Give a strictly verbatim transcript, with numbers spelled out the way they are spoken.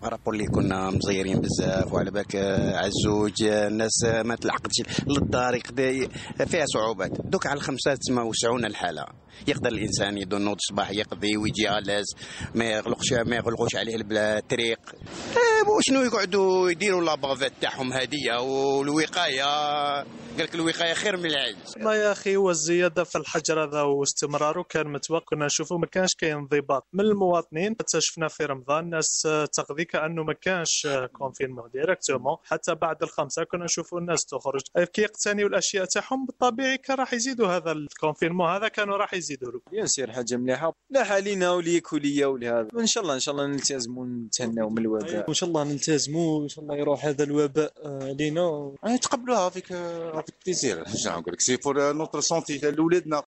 رابور اللي كنا مزيرين بزاف وعلى بالك عزوج الناس ما تلحقتش للدار، فيها صعوبات. دوك على الخمسة تسمى وسعونا الحالة، يقدر الانسان يدون نوض الصباح يقضي ويجي غلاز، ما يغلقش ما يغلقوش عليه الطريق. وشنو يقعدوا يديروا لابافيت تاعهم هديه والوقايه، قال لك الوقايه خير من العلاج. ما يا اخي والزياده في الحجر هذا واستمراره كان متوقع. كنا نشوفوا ما كانش كاين انضباط من المواطنين. حتى شفنا في رمضان الناس تقضي كانه ما كانش كونفينمون ديريكتومون. حتى بعد الخمسه كنا نشوفوا الناس تخرج كي يقتنيوا الاشياء تاعهم، بالطبيعي كان راح يزيدوا هذا الكونفينمون هذا، كانوا راح يزيدوا له. بيان سير حاجه مليحه مليحه لينا وليك وليا ولهذا. ان شاء الله ان شاء الله نلتزموا ونتهناو من الوباء، وان شاء الله نلتزموا وان شاء الله يروح هذا الوباء لينا. نتقبلوها فيك فيك بليزير. شنو نقول لك، سي بور نوتر سونتي تاع اولادنا.